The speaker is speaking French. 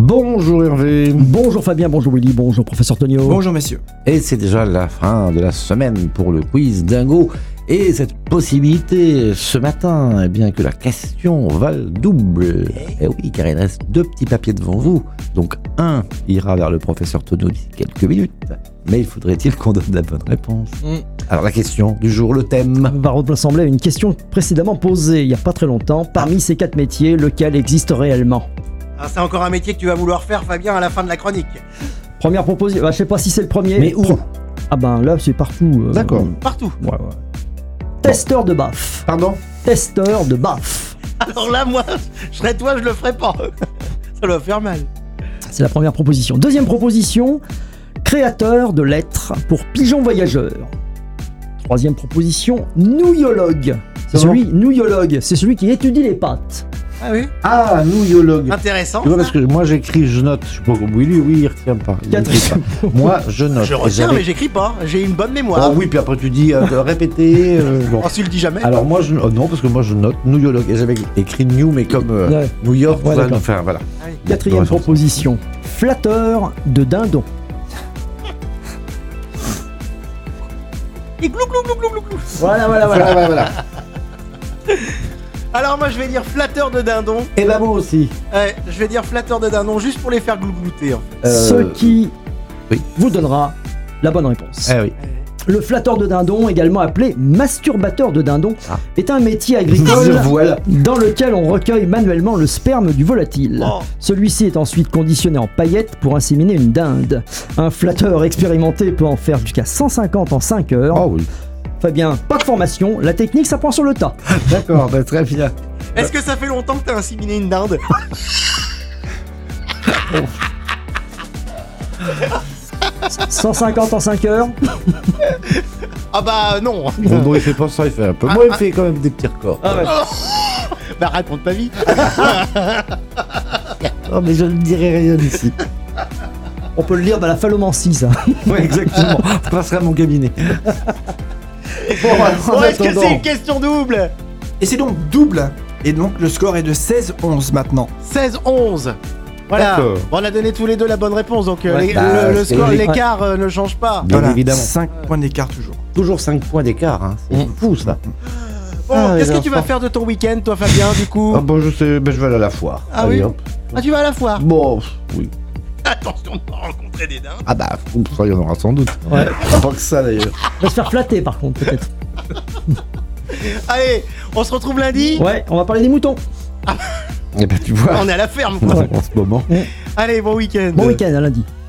Bonjour Hervé. Bonjour Fabien, bonjour Willy, bonjour professeur Tonio. Bonjour messieurs. Et c'est déjà la fin de la semaine pour le quiz dingo. Et cette possibilité ce matin, eh bien que la question vale double. Et oui, car il reste 2 petits papiers devant vous. Donc un ira vers le professeur Tonio d'ici quelques minutes. Mais il faudrait-il qu'on donne la bonne réponse. Alors la question du jour, le thème. Va ressembler à une question précédemment posée il n'y a pas très longtemps. Parmi ces 4 métiers, lequel existe réellement ? Alors c'est encore un métier que tu vas vouloir faire, Fabien, à la fin de la chronique. Première proposition, je sais pas si c'est le premier. Mais où ? Ah ben là c'est partout. D'accord. Partout. Ouais. Testeur de baffe. Pardon ? Testeur de baffe. Alors là, moi, je serais toi, je le ferais pas. Ça doit faire mal. C'est la première proposition. Deuxième proposition, créateur de lettres pour pigeons voyageurs. Troisième proposition, nouillologue. C'est celui qui étudie les pattes. Ah oui. Ah, nouillologue. Intéressant. Tu vois, parce que moi j'écris, je note. Je sais pas comme Willy, oui, il retient pas. Il écrit pas. Moi, je note. Je retiens, mais j'écris pas. J'ai une bonne Oh mémoire. oui, puis après tu dis répéter. Bon. Oh, tu le dis jamais. Alors moi, non, parce que moi je note nouillologue. Et j'avais écrit new, mais comme Ouais. New York. Ouais, d'accord. Enfin, voilà. Ah oui. Quatrième Ouais, proposition, flatteur de dindon. Et glou glou glou glou glou glou. Voilà. Alors moi, je vais dire flatteur de dindon. Et ben moi aussi. Ouais, je vais dire flatteur de dindon juste pour les faire glouglouter en fait. Ce qui oui. vous donnera la bonne réponse. Eh oui. Le flatteur de dindon, également appelé masturbateur de dindon, est un métier agricole Voilà. dans lequel on recueille manuellement le sperme du volatile. Oh. Celui-ci est ensuite conditionné en paillettes pour inséminer une dinde. Un flatteur expérimenté peut en faire jusqu'à 150 en 5 heures. Oh oui. Fabien, pas de formation, la technique s'apprend sur le tas. D'accord, ben, très bien. Est-ce que ça fait longtemps que t'as inséminé une dinde? 150 en 5 heures. Ah bah non. Non, il fait pas ça, il fait un peu. Moi, il me fait quand même des petits records. Ah ouais. Bah raconte ta vie. Oh, mais je ne dirai rien ici. On peut le lire dans la phallomancie, ça. Oui, exactement. Je passerai à mon cabinet. Bon, est-ce que c'est une question double? Et c'est donc double. Et donc le score est de 16-11 maintenant. 16-11. Voilà. D'accord. Bon, on a donné tous les deux la bonne réponse, donc Ouais, le c'est score, logique. l'écart ne change pas. Bien évidemment. 5 points d'écart toujours. Toujours 5 points d'écart, hein. C'est fou ça. Bon, Ah, qu'est-ce les que tu vas enfants. faire de ton week-end, toi, Fabien, du coup? Ah bon, je sais, ben, je vais aller à la foire. Ah Allez, oui. hop. Ah, tu vas à la foire? Bon, oui. Attention de pas rencontrer des dindes. Ah bah, ça, il y en aura sans doute. Ouais. Pas que ça d'ailleurs. On va se faire flatter par contre, peut-être. Allez, on se retrouve lundi. Ouais, on va parler des moutons. Et ben tu vois, On est à la ferme, quoi. en ce moment. Allez, bon week-end. Bon week-end à lundi.